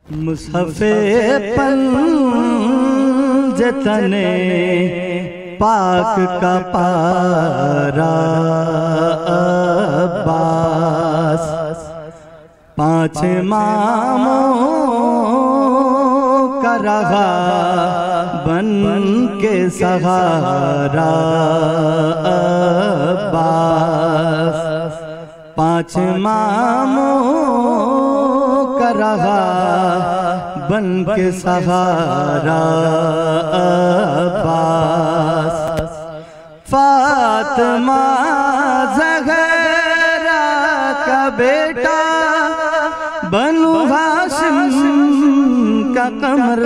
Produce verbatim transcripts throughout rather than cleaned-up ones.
मुसहफ़े पंजतने पाक का पारा अब्बास, पांच इमामों का रहा बन के सहारा अब्बास, पांच इमामों का रहा बन के सहारा अब्बास। फातिमा ज़हरा का बेटा बनु हाशिम का कमर,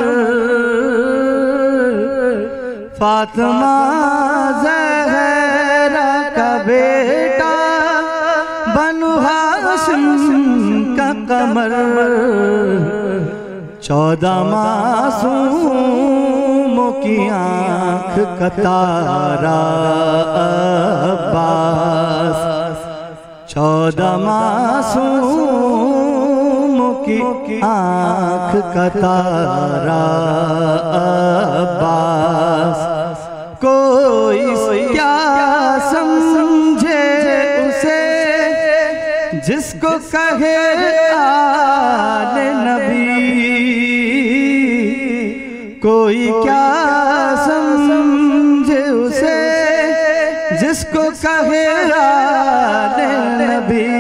फातिमा ज़हरा का बेटा बनु हाशिम का कमर, चौदह मासूमों की आँख का तारा अब्बास, चौदह मासूमों की आँख का तारा अब्बास। कोई क्या समझे उसे जिसको कहे आले नबी, कोई क्या समझे उसे जिसको कहे आले नबी।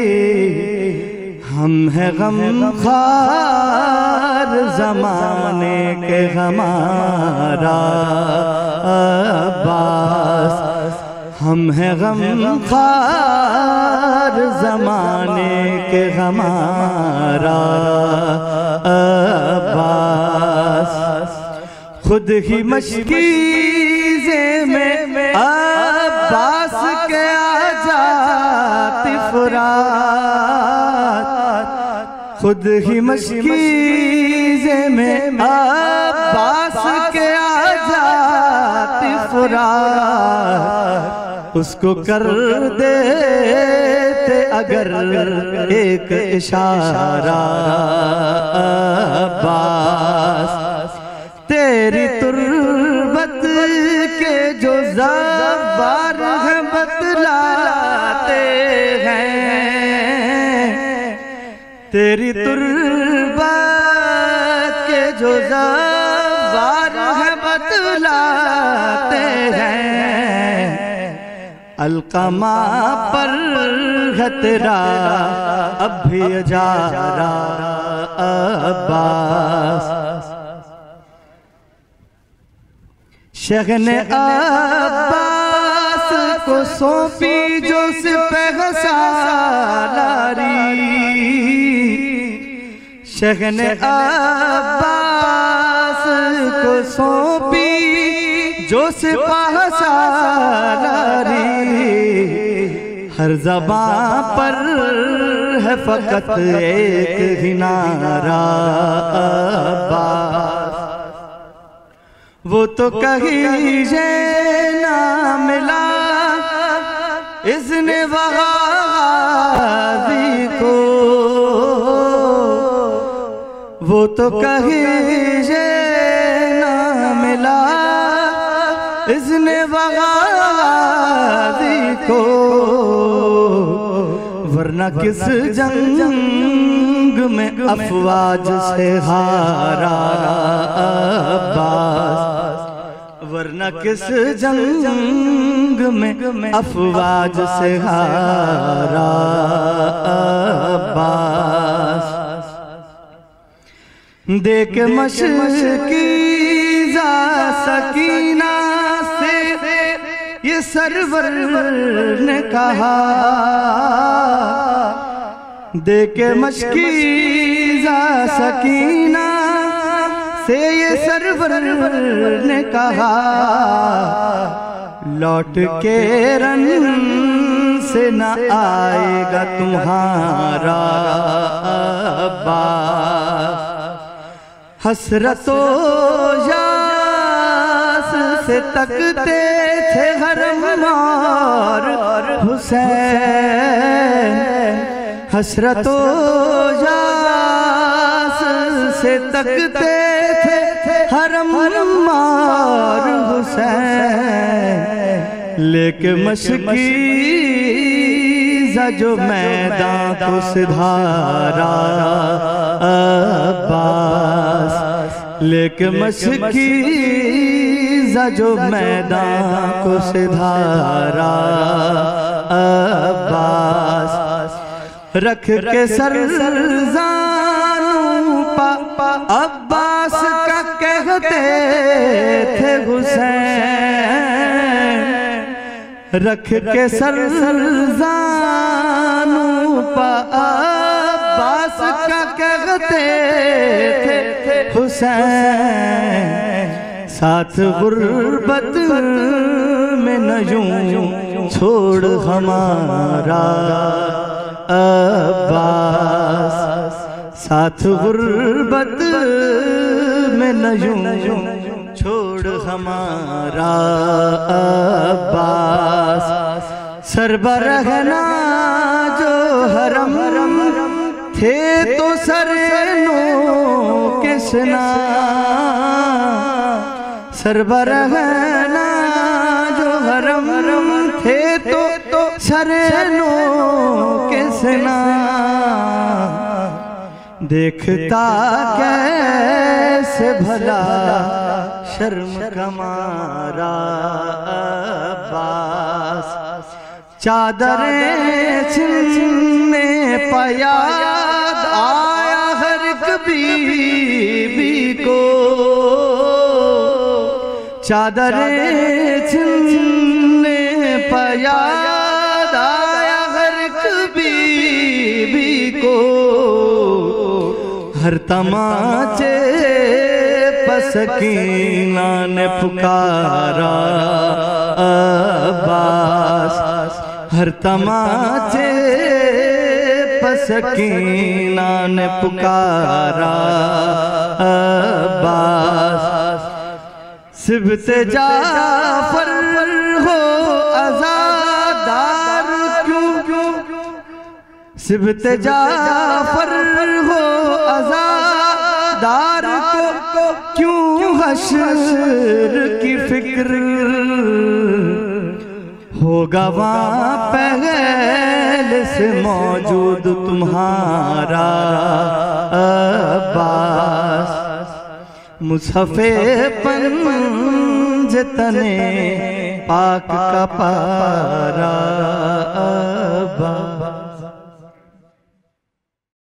हम है गमखार ज़माने के हमारा अब्बास, हम है गमखार ज़माने के हमारा अब्बास। खुद ही मशकीज़े में अब्बास के आजाती फुरात, खुद ही मशकीज़े में अब्बास के आजाती फुरात। उसको कर देते अगर एक इशारा अब्बास, तेरी तुर्बत के जो ज़बार हैं बतलाते हैं, तेरी तुर्बत के जो ज़बार हैं बतलाते हैं। अलक़मा पर है तेरा अब भी अजारा अब्बास। शगने अब्बास को सौंपी जो सिपह सालारी, शगने अब्बास को सौंपी जो सिपह सालारी। हर ज़बां पर है फ़कत एक ही नारा अब्बास, वो तो कहीं ना मिला इज़्ने वग़ाज़ी को, वो तो कहीं ना मिला इज़्ने वग़ाज़ी को। वरना किस जंग में अफ़वाज से हारा अब्बास, वरना किस जंग में अफ़वाज से हारा अब्बास। देख मशकीज़ा सकीना से ये सरवर ने कहा, देख मशकीज़ा सकीना से ये सरवर ने कहा, लौट के रन से न आएगा तुम्हारा अब्बास। हसरतो यास से तकते थे हरम और हुसैन, हसरतो यास से तकते थे हरम मार हुसैन, लेके मशकीज़ा जो मैदान को सिधारा अब्बास, लेके मशकीज़ा जो मैदान को सिधारा अब्बास, रख के सर ज़ानू पा अब्बास का कहते थे हुसैन, रख के सर ज़ानू पा अब्बास का कहते थे हुसैन, साथ गुर्बत में न यूं छोड़ हमारा अब्बास, साथ गुर्बत में न यूं छोड़ हमारा अब्बास, सरबरहना जो हरम थे तो सरनो किसना, सरबरहना जो हरम थे तो सरनो किसना, देखता कैसे भला शर्म कमारा अब्बास, चादरें छिनने पयाद आया हर एक बीबी को, चादरें छिनने पयाद आया हर एक बीबी को, हर तमाचे पसकीना ने पुकारा अब्बास, हर तमाचे पसकीना ने पुकारा अब्बास, सिबते जाफर हो आज़ादार क्यों, सिबते जाफर हो आज़ादार को क्यों हश्र की फिक्र, होगा वहाँ पहले से मौजूद तुम्हारा अब्बास, मुसफ़े पंजतने पाक का पारा अब्बास।